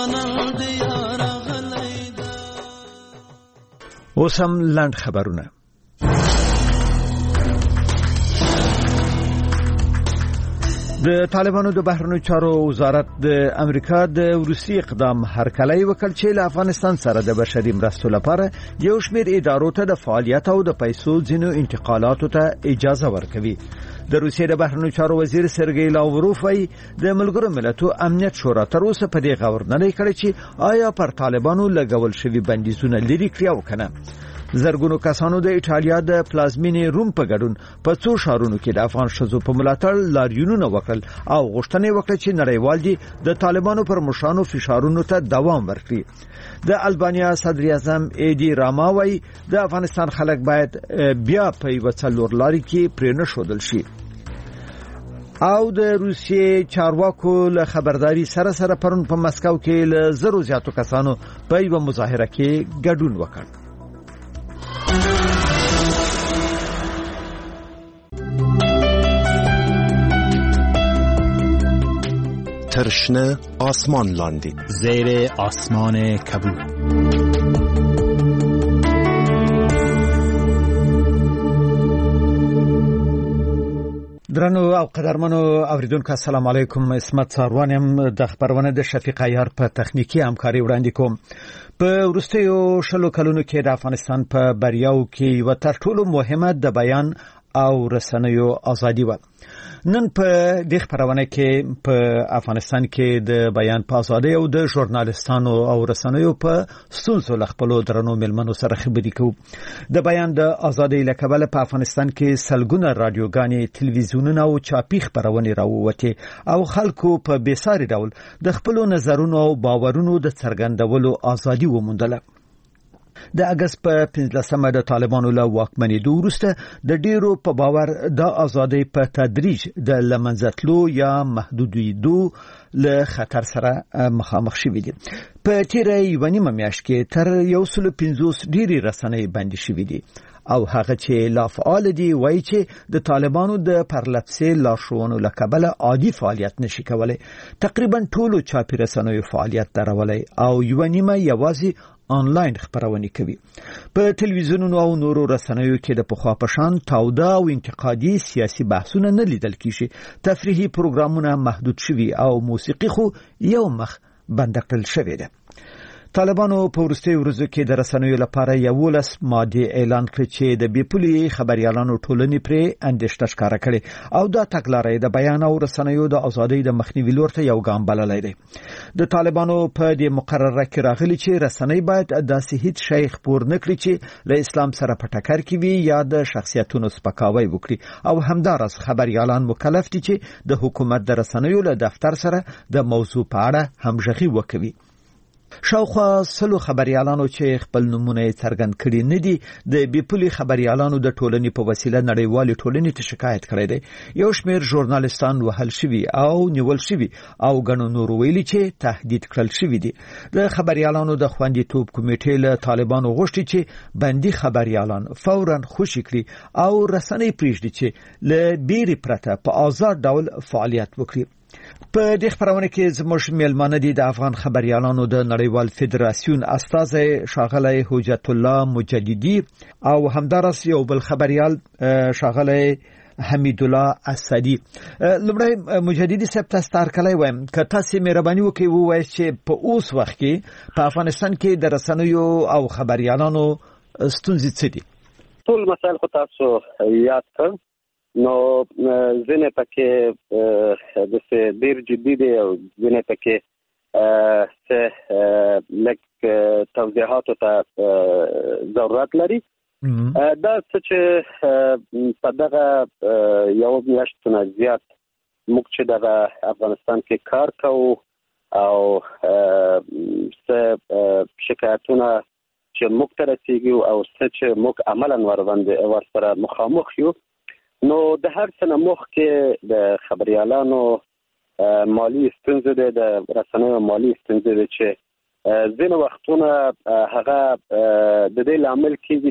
اوس هم لنډ خبرونه. د طالبانو د بهرنیو چارو وزارت د امریکا د روسي اقدام هرکلی وکړ چې له افغانستان سره د بشري مرستو لپاره یو شمېر ادارو ته د فعالیت او د پیسو ځینو انتقالاتو ته اجازه ورکوي. د روسیې د بهرنیو چارو وزیر سرګی لاوروف وايي د ملګرو ملتونو امنیت شورا تر اوسه په دې غور نه کړی چې آیا پر طالبانو لګول شوی بندیزونه لري کړی او کنه. زرګونو کسانو د ایټالیا د پلازمینې روم په ګډون په څو ښارونو کې د افغان شذو په ملاتړ لاریونونه وکړل او غوښتنه وکړه چې نړیوال دي د طالبانو پر مشرانو فشارونو ته دوام ورکړي. د البانیا صدر اعظم ایدی راما وايي د افغانستان خلک باید بیا په یو څلور لاري کې پرې نه شودل شي. او د روسیې چارواکو له خبرداري سره پرون په مسکو کې له زرو زیاتو کسانو په یو مظاهره کې ګډون وکړ. ترشنه آسمان لاندی زیر آسمان کبود. درنو او قدرمنو اوریدونکو السلام علیکم. اسمت ساروانم د خبرونه د شفیق عیار په تخنیکی همکاري وړاندې کوم. په وروستیو شلو کلونو کې د افغانستان په بریاو کې یو تر ټولو مهمه د بیان او رسنیو ازادي و. نن په دې خبرونه کې په افغانستان کې د بیان په ازادي او د ژورنالیستانو او رسنیو په ستونزو خپلو درنو ملمنو سره خبرې کوو. د بیان د ازادي لکبل په افغانستان کې سلګونه رادیوګانې، تلویزیونونه او چاپی خبرونه راووتې او خلکو په بیساري ډول د خپلو نظرونو او باورونو د څرګندولو ازادي وموندله. د اگست په 15مه د طالبانو له واکمنېدو وروسته د ډیرو په باور د ازادۍ په تدریج د لمنځتلو یا محدودېدو له خطر سره مخامخ شوي دي. په تیره یوه نیمه میاشت کې تر 150 ډیری رسنۍ بندي شوي دي او هغه چې لا فعال دي وایي چې د طالبانو د پرلپسې لارښوونو له کبله عادي فعالیت نشي کولای. تقریبا ټولو چاپی رسنیو فعالیت درولای او یوه نیمه یوازې آنلاین خبرونه کوي. په تلویزیونونو او نورو رسنیو کې د پخوا په شان تاوده او انتقادي سیاسي بحثونه نه لیدل کیږي. تفریحي پروګرامونه محدود شوي او موسیقي خو یو مخ بند کړل شوې ده. طالبانو په وروستیو ورځو کې د رسنیو لپاره 11 ماده اعلان کړ چې د بیپولي خبريالانو ټولنې پرې اندېښنه ښکاره کړې او دا تګلارې د بیان او رسنیو د ازادۍ د مخنیوي لور ته یو ګام بللی دی. د طالبانو په دې مقرره کې راغلي چې رسنۍ باید داسې هیڅ شی خپور نه کړي چې له اسلام سره په ټکر کې وي یا د شخصیتونو سپکاوی وکړي او همدارس خبريالان مکلف دي چې د حکومت د رسنیو له دفتر سره د موضوع په اړه همغږي وکړي. شاوخوا سلو خبريالانو چې خپل نمونه څرګند کړي نه دي د بیپولي خبريالانو د ټولنې په وسیله نړیوالې ټولنې ته شکایت کړی دی. یو شمېر ژورنالیستان وهل شوي او نیول شوي او ګڼو نور ویلي چې تهدید کړل شوي دي. د خبريالانو د خوندیتوب کمیټې له طالبانو غوښتي چې بندي خبريالان فوراً خوشي کړي او رسنۍ پریږدي چې له بیرې پرته په آزاد ډول فعالیت وکړي. په دې خبرونه کې زموږ میلمانه دي د افغان خبريالانو د نړیوال فدراسیون استازی شاغلی حجت الله مجددي او همدارس یو بل خبريال شاغلی حمید الله اسدی. لمړی مجددي صاحب تاسو تارکلای وایم که تاسو مهرباني وکړئ ووایئ چې په اوس وخت کې په افغانستان کې د رسنیو او خبريالانو ستونزې څه دي؟ ټول مسایل خو تاسو یاد کړ. نو ځینې پکې د ډېر جدي دي او ځینې پکې لږ توضیحاتو ته ضرورت لري. دا څه چې په دغه یو میاشت نه زیات موږ چې دغه افغانستان کې کار کوو او څه شکایتونه چې موږ ته رسیږي او څه چې موږ عملاً ورسره مخامخ یو، نو د هر څه نه مخکې د خبريالانو مالی ستونزې دي، د رسنیو مالی ستونزې دي چې ځینې وختونه هغه د دې لامل کېږي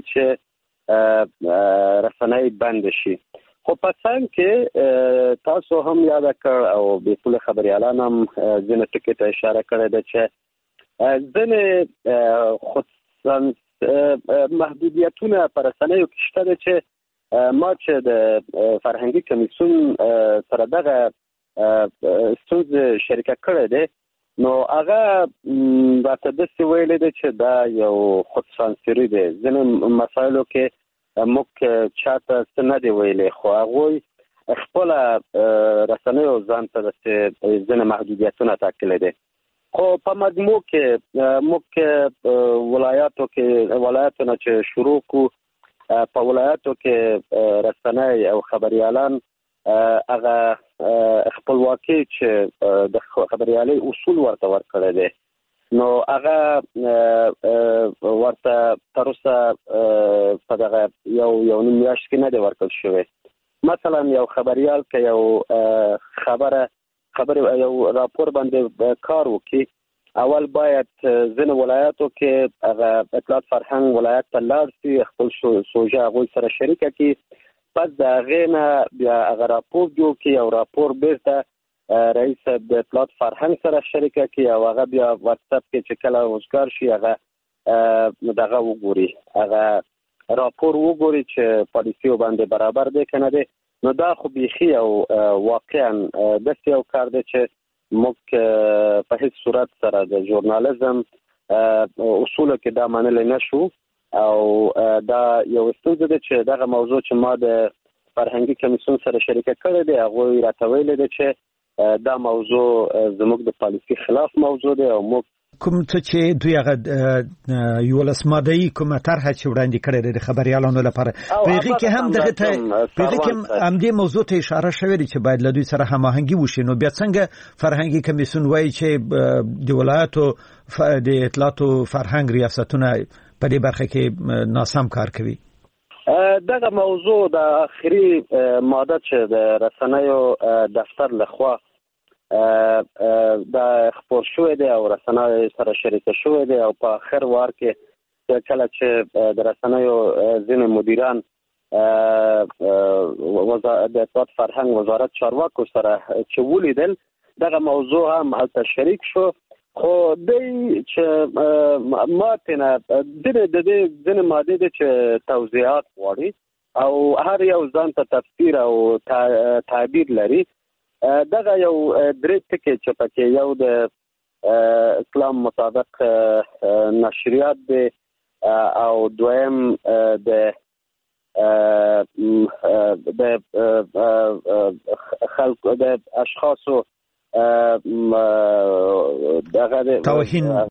چې رسنۍ بند شي. خو په څنګ کې تاسو هم یاد کړ او بیپول خبريالان هم ځینې ټکي ته اشاره کړې ده چې ځنې خصوصا محدودیتونه پر رسنیو کې شته چې ما چې د فرهنګي کمیسیون سره دغه ستونزه شریکه کړې ده نو هغه راته داسې ویلې ده چې دا یو خودسانسوري ده. ځینې مسایلو کې موږ چاته څه نه دی ویلې خو هغوی خپله رسنیو ځان ته داسې ځینې محدودیتونه ټاکلي دي. خو په مجموع کې موږ ولایاتو چې شروع کو په ولایاتو کې رسنۍ او خبریالان هغه خپلواکي چې د خبریالۍ اصول ورته ورکړی دی نو هغه ورته تر اوسه په دغه یو نیم میاشت کې نه دی ورکړل شوی. مثلا یو خبریال که یو خبر یو راپور باندې کار وکړي اول باید ځینې ولایاتو کې هغه اطلاعات فرهنګ ولایت ته لاړ شي خپل سوژه هغوی سره شریکه کړي پس د هغې نه بیا هغه راپور جوړ کړي او راپور بیرته رئیس د اطلاعات فرهنګ سره شریکه کړي او هغه بیا واتساپ کې چې کله روزګار شي هغه دغه وګوري هغه راپور وګوري چې پالیسیو باندې برابر دی که نه دی. نو دا خو بیخي او واقعا داسې یو کار دی چې موږ په هیڅ صورت سره د ژورنالیزم اصولو کې دا منلی نشو او دا یو ستونزه ده چې دغه موضوع چې ما د فرهنګي کمیسیون سره شریکه کړې دی هغوی راته ویلي دی چې دا موضوع زموږ د پالیسي خلاف موضوع دی او موږ کوم څه چې دوی هغه یولس ماده‌ای کومه طرحه چې وړاندې کړې ده د خبریالانو لپاره په هغې کې هم دغه ته په هغې کې همدې موضوع ته اشاره شوې ده چې باید له دوی سره هماهنګي وشي. نو بیا څنګه فرهنګي کمیسیون وایي چې د ولایاتو د اطلاعاتو فرهنګ ریاستونه په دې برخه کې ناسم کار کوي؟ دغه موضوع د آخري ماده چې د رسنیو دفتر لخوا دا خپور شوی دی او رسنیو سره شریکه شوی دی او په آخر وار کې کله چې د رسنیو ځینې مدیران د اطلاعات فرهنګ وزارت چارواکو سره چې ولیدل دغه موضوع هم هلته شریک شو خو دی چې ماته نه د دې ځینې مادې دی چې توضیحات غواړي او هر یو ځان ته تفسیر او تعبیر لري. دغه یو درې ټکي چې پکې یو د اسلام مطابق نشریات دی او دویم د خلق د اشخاصو دغه توهین